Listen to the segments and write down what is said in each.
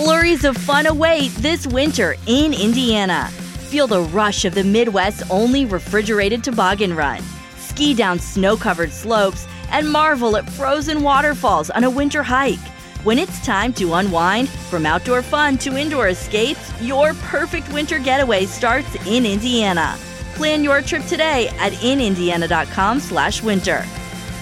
Flurries of fun await this winter in Indiana. Feel the rush of the Midwest's only refrigerated toboggan run. Ski down snow-covered slopes and marvel at frozen waterfalls on a winter hike. When it's time to unwind, from outdoor fun to indoor escapes, your perfect winter getaway starts in Indiana. Plan your trip today at inindiana.com/winter.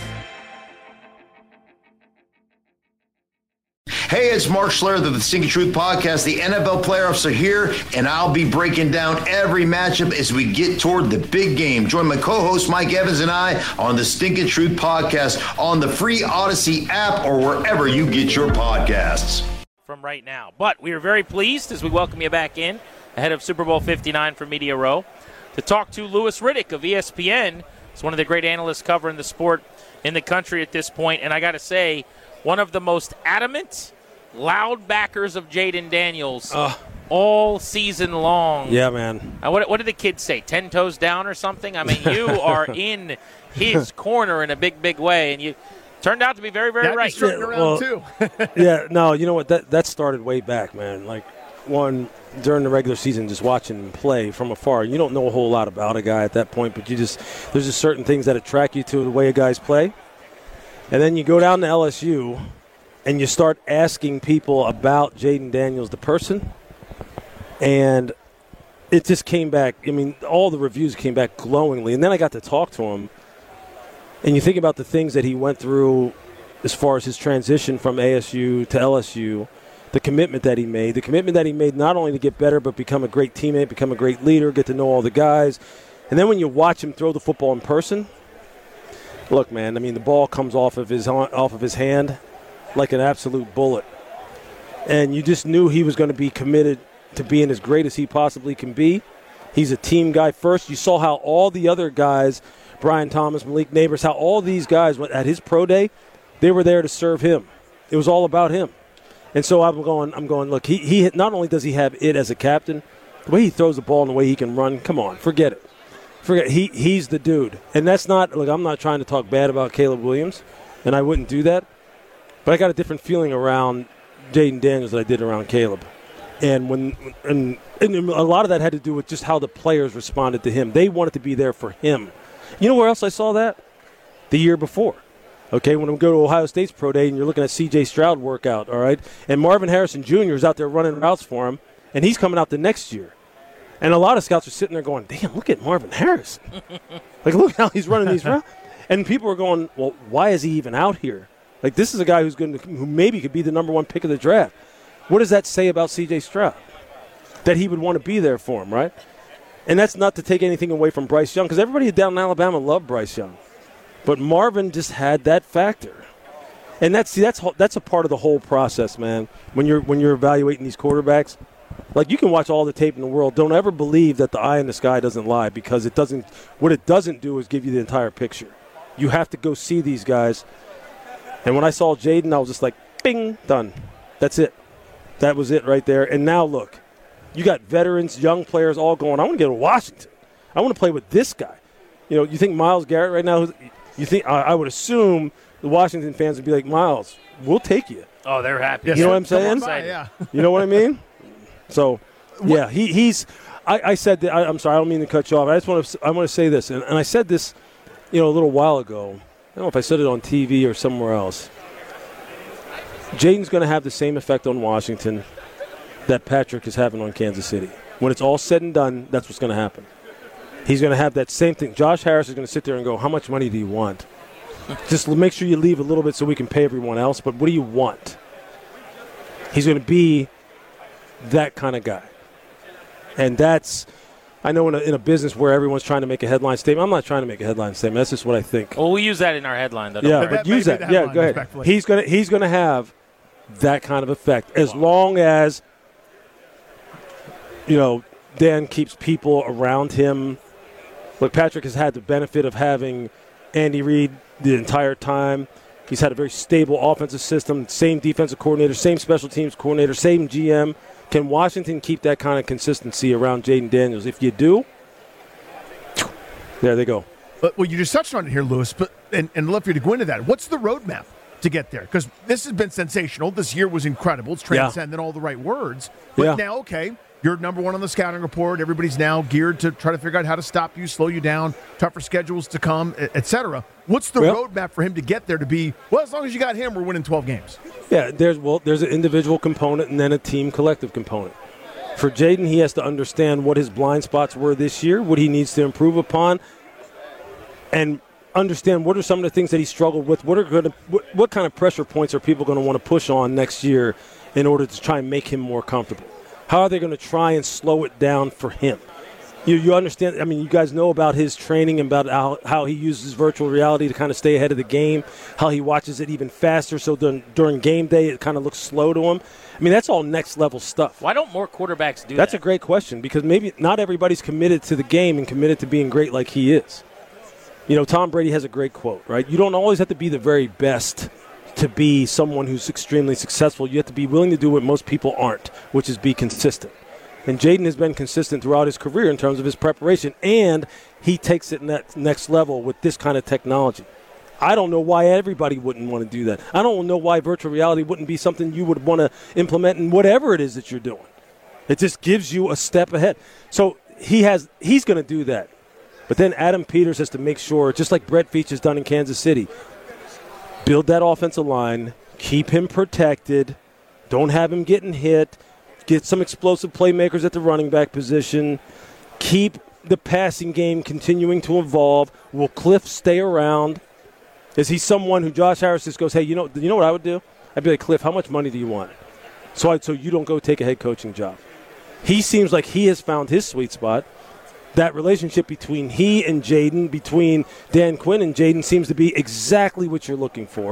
Hey, it's Mark Schlereth of the Stinking Truth Podcast. The NFL playoffs are here, and I'll be breaking down every matchup as we get toward the big game. Join my co-host Mike Evans and I on the Stinking Truth Podcast on the free Odyssey app or wherever you get your podcasts. From right now. But we are very pleased as we welcome you back in ahead of Super Bowl 59 from Media Row to talk to Louis Riddick of ESPN. He's one of the great analysts covering the sport in the country at this point, and I got to say, one of the most adamant, loud backers of Jayden Daniels all season long. Yeah, man. What did the kids say? 10 toes down or something? I mean, you are in his corner in a big, big way, and you turned out to be very, very right. Too. Yeah, no, you know what? That started way back, man. Like, during the regular season, just watching him play from afar. You don't know a whole lot about a guy at that point, but there's just certain things that attract you to the way a guy's play. And then you go down to LSU, and you start asking people about Jayden Daniels, the person, and it just came back. I mean, all the reviews came back glowingly. And then I got to talk to him, and you think about the things that he went through as far as his transition from ASU to LSU, the commitment that he made not only to get better but become a great teammate, become a great leader, get to know all the guys. And then when you watch him throw the football in person, look, man, I mean, the ball comes off of his hand like an absolute bullet. And you just knew he was going to be committed to being as great as he possibly can be. He's a team guy first. You saw how all the other guys, Brian Thomas, Malik Neighbors, how all these guys at his pro day, they were there to serve him. It was all about him. And so I'm going, look, he not only does he have it as a captain, the way he throws the ball and the way he can run, come on, forget it. He's the dude. And that's not, look, I'm not trying to talk bad about Caleb Williams, and I wouldn't do that. But I got a different feeling around Jayden Daniels than I did around Caleb. And a lot of that had to do with just how the players responded to him. They wanted to be there for him. You know where else I saw that? The year before. Okay, when we go to Ohio State's pro day and you're looking at C.J. Stroud workout, all right? And Marvin Harrison Jr. is out there running routes for him, and he's coming out the next year. And a lot of scouts are sitting there going, damn, look at Marvin Harrison. Like, look how he's running these routes. And people are going, well, why is he even out here? Like, this is a guy who maybe could be the number one pick of the draft. What does that say about C.J. Stroud? That he would want to be there for him, right? And that's not to take anything away from Bryce Young, because everybody down in Alabama loved Bryce Young. But Marvin just had that factor. And that's a part of the whole process, man. When you're evaluating these quarterbacks, like, you can watch all the tape in the world. Don't ever believe that the eye in the sky doesn't lie, because it doesn't. What it doesn't do is give you the entire picture. You have to go see these guys. And when I saw Jayden, I was just like, bing, done. That's it. That was it right there. And now look, you got veterans, young players all going, I want to go to Washington. I want to play with this guy. You know, you think Myles Garrett right now, you think I would assume the Washington fans would be like, Myles, we'll take you. Oh, they're happy. You know what I'm saying? Yeah. You know what I mean? So, yeah, he's – I said that – I'm sorry, I don't mean to cut you off. I want to say this, and I said this, a little while ago. I don't know if I said it on TV or somewhere else. Jayden's going to have the same effect on Washington that Patrick is having on Kansas City. When it's all said and done, that's what's going to happen. He's going to have that same thing. Josh Harris is going to sit there and go, how much money do you want? Just make sure you leave a little bit so we can pay everyone else, but what do you want? He's going to be that kind of guy. And that's, I know in a business where everyone's trying to make a headline statement, I'm not trying to make a headline statement. That's just what I think. Well, we use that in our headline, though. Yeah, but use that. Yeah, go ahead. He's going to have that kind of effect as long as, Dan keeps people around him. Look, Patrick has had the benefit of having Andy Reid the entire time. He's had a very stable offensive system, same defensive coordinator, same special teams coordinator, same GM. Can Washington keep that kind of consistency around Jayden Daniels? If you do, there they go. Well, you just touched on it here, Louis, but and I'd love for you to go into that. What's the roadmap? to get there? Because this has been sensational. This year was incredible. It's transcended all the right words. But now, okay, you're number one on the scouting report. Everybody's now geared to try to figure out how to stop you, slow you down, tougher schedules to come, et cetera. What's the roadmap for him to get there to be, well, as long as you got him, we're winning 12 games? Yeah, there's an individual component and then a team collective component. For Jaden, he has to understand what his blind spots were this year, what he needs to improve upon, and understand what are some of the things that he struggled with. What kind of pressure points are people going to want to push on next year in order to try and make him more comfortable? How are they going to try and slow it down for him? You understand, I mean, you guys know about his training and about how he uses virtual reality to kind of stay ahead of the game, how he watches it even faster so during game day it kind of looks slow to him. I mean, that's all next-level stuff. Why don't more quarterbacks do that? That's a great question because maybe not everybody's committed to the game and committed to being great like he is. You know, Tom Brady has a great quote, right? You don't always have to be the very best to be someone who's extremely successful. You have to be willing to do what most people aren't, which is be consistent. And Jaden has been consistent throughout his career in terms of his preparation, and he takes it next level with this kind of technology. I don't know why everybody wouldn't want to do that. I don't know why virtual reality wouldn't be something you would want to implement in whatever it is that you're doing. It just gives you a step ahead. So he's going to do that. But then Adam Peters has to make sure, just like Brett Veach has done in Kansas City, build that offensive line, keep him protected, don't have him getting hit, get some explosive playmakers at the running back position, keep the passing game continuing to evolve. Will Cliff stay around? Is he someone who Josh Harris just goes, hey, you know what I would do? I'd be like, Cliff, how much money do you want? So you don't go take a head coaching job. He seems like he has found his sweet spot. That relationship between he and Jaden, between Dan Quinn and Jaden, seems to be exactly what you're looking for.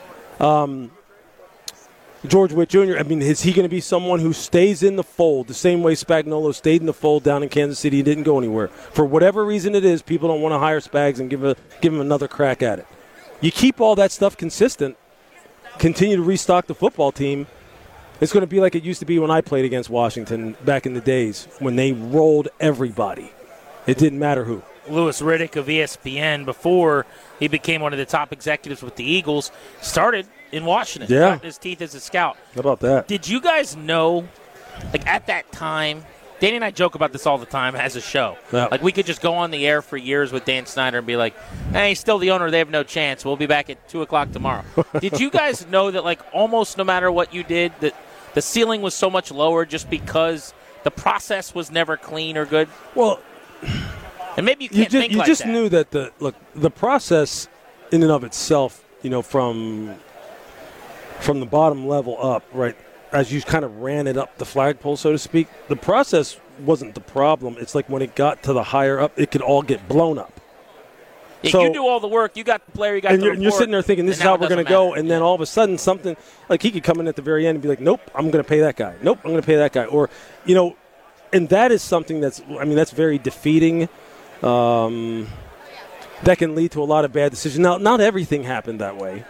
George Witt Jr., I mean, is he going to be someone who stays in the fold the same way Spagnuolo stayed in the fold down in Kansas City and didn't go anywhere? For whatever reason it is, people don't want to hire Spags and give him another crack at it. You keep all that stuff consistent, continue to restock the football team, it's going to be like it used to be when I played against Washington back in the days when they rolled everybody. It didn't matter who. Louis Riddick of ESPN, before he became one of the top executives with the Eagles, started in Washington. Yeah. Cut his teeth as a scout. How about that? Did you guys know, like at that time, Danny and I joke about this all the time as a show. Yeah. Like we could just go on the air for years with Dan Snyder and be like, hey, he's still the owner. They have no chance. We'll be back at 2 o'clock tomorrow. Did you guys know that like almost no matter what you did, that the ceiling was so much lower just because the process was never clean or good? Well, and maybe you can't think like that. You just knew that the process in and of itself, you know, from the bottom level up, right, as you kind of ran it up the flagpole, so to speak, the process wasn't the problem. It's like when it got to the higher up, it could all get blown up. Yeah, so, you do all the work. You got the player. You got the report. And you're sitting there thinking, this is how we're going to go. And then all of a sudden something, like he could come in at the very end and be like, nope, I'm going to pay that guy. Nope, I'm going to pay that guy. Or, you know, and that is something that's very defeating. That can lead to a lot of bad decisions. Now, not everything happened that way.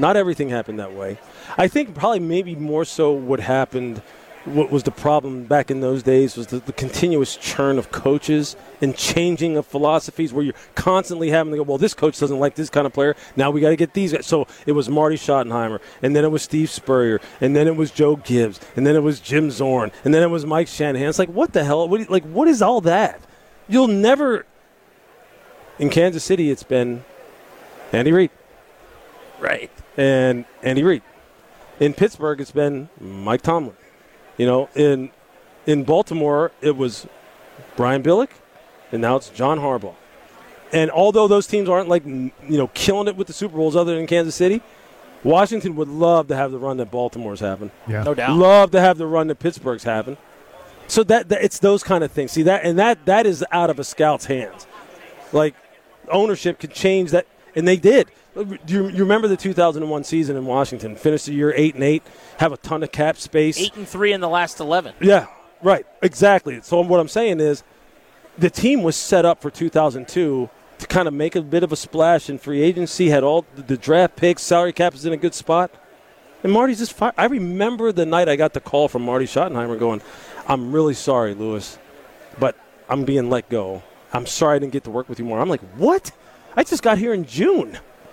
I think probably maybe more so what happened, what was the problem back in those days was the continuous churn of coaches and changing of philosophies where you're constantly having to go, well, this coach doesn't like this kind of player. Now we got to get these guys. So it was Marty Schottenheimer, and then it was Steve Spurrier, and then it was Joe Gibbs, and then it was Jim Zorn, and then it was Mike Shanahan. It's like, what the hell? What is all that? You'll never – in Kansas City, it's been Andy Reid. Right. And Andy Reid. In Pittsburgh, it's been Mike Tomlin. You know, in Baltimore, it was Brian Billick, and now it's John Harbaugh. And although those teams aren't killing it with the Super Bowls other than Kansas City, Washington would love to have the run that Baltimore's having. Yeah. No doubt. Love to have the run that Pittsburgh's having. So that it's those kind of things. See that is out of a scout's hands. Like ownership could change that, and they did. Do you remember the 2001 season in Washington? Finished the year 8-8, have a ton of cap space. 8-3 in the last 11. Yeah, right, exactly. So what I'm saying is, the team was set up for 2002 to kind of make a bit of a splash in free agency. Had all the draft picks, salary cap is in a good spot, and Marty's just fired. I remember the night I got the call from Marty Schottenheimer going, "I'm really sorry, Louis, but I'm being let go. I'm sorry I didn't get to work with you more." I'm like, "What? I just got here in June."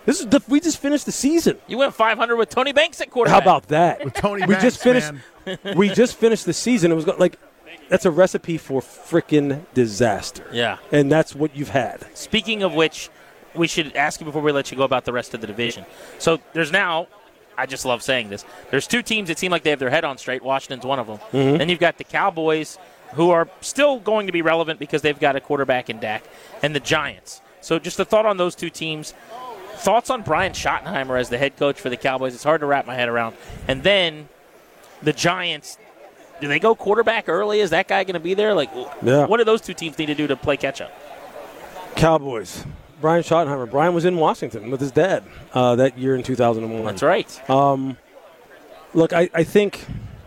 We just finished the season. You went 500 with Tony Banks at quarterback. How about that? With Tony we Banks, just finished. man. We just finished the season. It was like that's a recipe for freaking disaster. Yeah. And that's what you've had. Speaking of which, we should ask you before we let you go about the rest of the division. So there's now, I just love saying this, there's two teams that seem like they have their head on straight. Washington's one of them. Mm-hmm. Then you've got the Cowboys, who are still going to be relevant because they've got a quarterback in Dak, and the Giants. So just a thought on those two teams. Thoughts on Brian Schottenheimer as the head coach for the Cowboys? It's hard to wrap my head around. And then the Giants, do they go quarterback early? Is that guy going to be there? What do those two teams need to do to play catch-up? Cowboys. Brian Schottenheimer. Brian was in Washington with his dad that year in 2001. That's right. Look, I think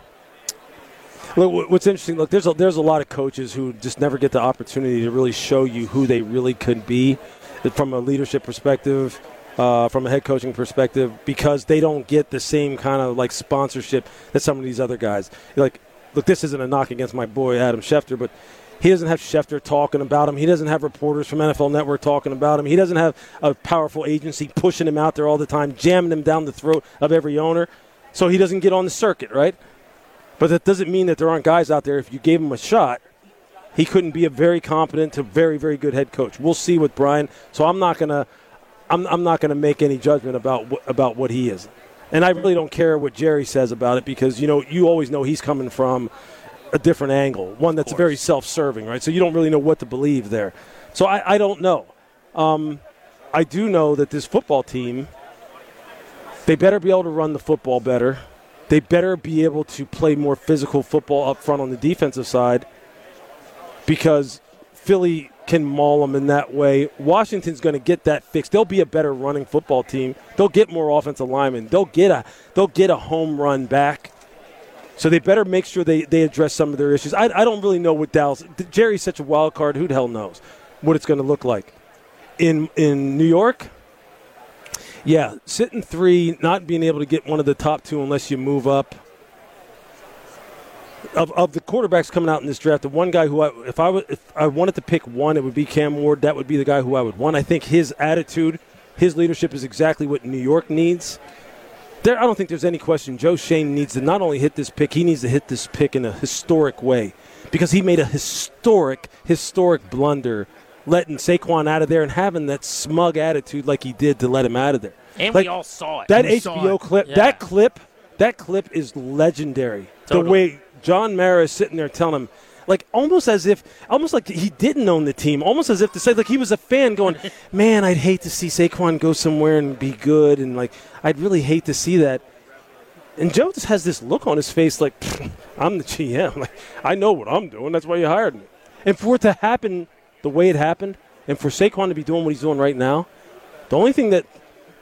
what's interesting, look, there's a lot of coaches who just never get the opportunity to really show you who they really could be from a leadership perspective, from a head coaching perspective, because they don't get the same kind of like sponsorship that some of these other guys. Like, look, this isn't a knock against my boy Adam Schefter, but he doesn't have Schefter talking about him. He doesn't have reporters from NFL Network talking about him. He doesn't have a powerful agency pushing him out there all the time, jamming him down the throat of every owner, so he doesn't get on the circuit, right? But that doesn't mean that there aren't guys out there, if you gave him a shot, he couldn't be a very competent to very, very good head coach. We'll see with Brian. So I'm not gonna make any judgment about what he is. And I really don't care what Jerry says about it, because you always know he's coming from a different angle, one that's very self-serving, right? So you don't really know what to believe there. So I don't know. I do know that this football team, they better be able to run the football better. They better be able to play more physical football up front on the defensive side, because Philly can maul them in that way. Washington's going to get that fixed. They'll be a better running football team. They'll get more offensive linemen. They'll get a home run back. So they better make sure they address some of their issues. I don't really know what Dallas – Jerry's such a wild card. Who the hell knows what it's going to look like. In New York, yeah, sitting 3, not being able to get one of the top 2 unless you move up. Of the quarterbacks coming out in this draft, the one guy who if I wanted to pick one, it would be Cam Ward. That would be the guy who I would want. I think his attitude, his leadership is exactly what New York needs. I don't think there's any question. Joe Schoen needs to not only hit this pick, he needs to hit this pick in a historic way, because he made a historic blunder letting Saquon out of there and having that smug attitude like he did to let him out of there. And we all saw it. That HBO clip, yeah. that clip is legendary. Totally. The way John Mara is sitting there telling him, almost like he didn't own the team, almost as if to say, like he was a fan going, man, I'd hate to see Saquon go somewhere and be good, and I'd really hate to see that. And Joe just has this look on his face like, I'm the GM. I know what I'm doing. That's why you hired me. And for it to happen the way it happened, and for Saquon to be doing what he's doing right now, the only thing that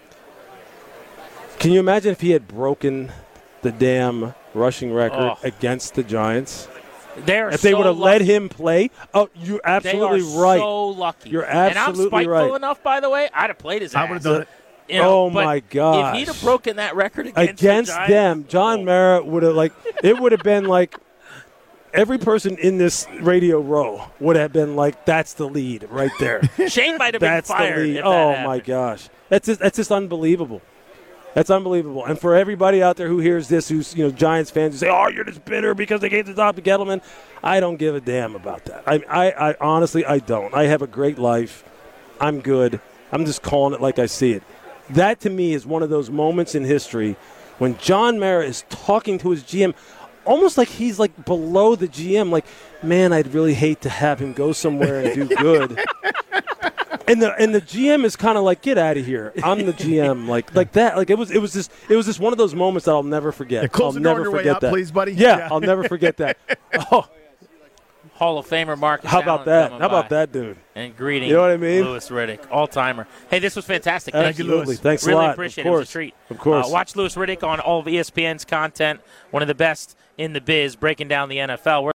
– can you imagine if he had broken the damn rushing record against the Giants? If they would have let him play, you're absolutely right. They are so lucky. You're absolutely right. And I'm spiteful enough, by the way, I'd have played his ass. I would have done it. My gosh. If he'd have broken that record against the Giants, them, John Mara would have it would have been like every person in this radio row would have been like, that's the lead right there. Shane might have been fired. The lead. If that my gosh. That's just unbelievable. That's unbelievable. And for everybody out there who hears this, who's Giants fans, who say, "Oh, you're just bitter because they gave the top to Gettleman," I don't give a damn about that. I honestly, I don't. I have a great life. I'm good. I'm just calling it like I see it. That to me is one of those moments in history when John Mara is talking to his GM, almost like he's below the GM. Like, man, I'd really hate to have him go somewhere and do good. And the GM is kind of like, get out of here. I'm the GM, like that. Like it was just one of those moments that I'll never forget. Yeah, close I'll the door never on your forget way out, that. please, buddy. Yeah, I'll never forget that. Oh, Hall of Famer Marcus how about Allen that? How about that, dude? And greeting, you know what I mean? Louis Riddick, all-timer. Hey, this was fantastic. Thank you, Absolutely. Louis. Thanks really a lot. Appreciate it. It was a treat. Of course. Watch Louis Riddick on all of ESPN's content. One of the best in the biz, breaking down the NFL.